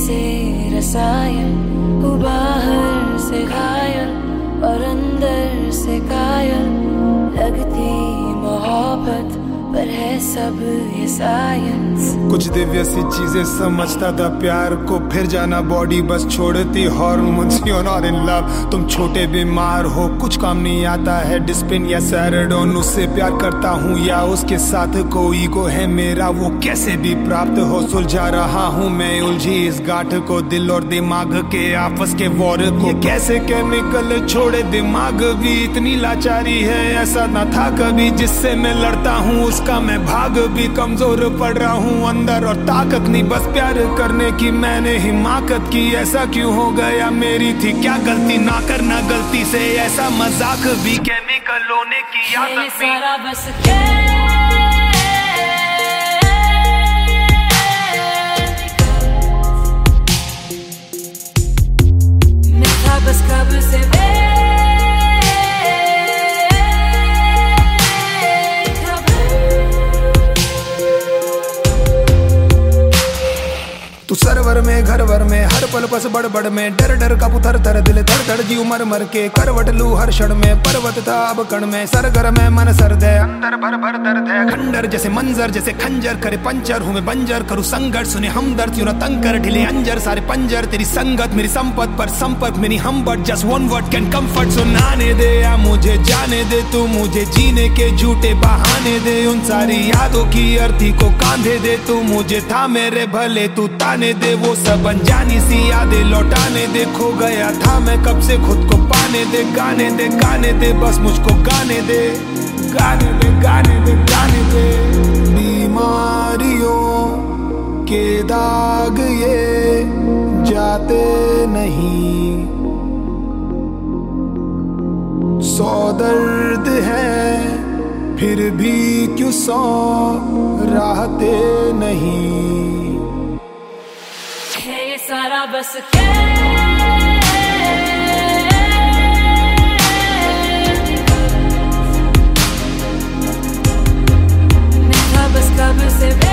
जैसे रसायन, हूँ बाहर से घायल और अंदर से कायल। लगती मोहब्बत पर है सब ये साइंस। कुछ दिव्य सी चीजें समझता था प्यार को, फिर जाना बॉडी बस छोड़ती hormones. You're not in love, तुम छोटे बीमार हो, कुछ काम नहीं आता है डिस्पिन या सैराडोन। उससे प्यार करता हूँ या उसके साथ कोई ईगो है मेरा, वो कैसे भी प्राप्त हो। सुलझा रहा हूँ मैं उलझी इस गांठ को, दिल और दिमाग के आपस के वॉर को। ये कैसे केमिकल छोड़े दिमाग भी, इतनी लाचारी है ऐसा ना था कभी। जिससे मैं लड़ता हूँ उसका मैं भाग भी, कमजोर पड़ रहा हूँ अंदर और ताकत नहीं बस प्यार करने की मैंने हिमाकत की। ऐसा क्यों हो गया, मेरी थी क्या गलती, ना करना गलती से ऐसा मजाक भी। केमिकल होने की आदत भी सारा बस क्या मैं था बस कब से तू सरवर में घर भर में हर पल बस बड़ में, डर डर का पुथर थर दिल धड़ धड़ जी उमर मर के करवट लू हर क्षण में। पर्वत था अब कण में सरगर में मन सर्द है, अंदर भर भर दर्द है। खंडर जैसे मंजर जैसे खंजर करे पंचर, हूँ मैं बंजर करूँ संघर्ष सुने हमदर्द। यूं ना तंग कर ढिले अंजर सारे पंजर, तेरी संगत मेरी संपत पर संपर्क मेरी हम but just one word can comfort. सुनाने दे या मुझे जाने दे, तू मुझे जीने के झूठे बहाने दे। उन सारी यादों की अर्थी को कांधे दे, तू मुझे था मेरे भले तू ताने दे। वो सब अनजानी सी यादें लौटाने दे, खो गया था मैं कब से खुद को पाने दे। गाने दे बस मुझको गाने दे, गाने दे। बीमारियों के दाग ये जाते नहीं, सौ दर्द है फिर भी क्यों सौ राहते नहीं। है ये सारा बस क्या मैं था बस कब से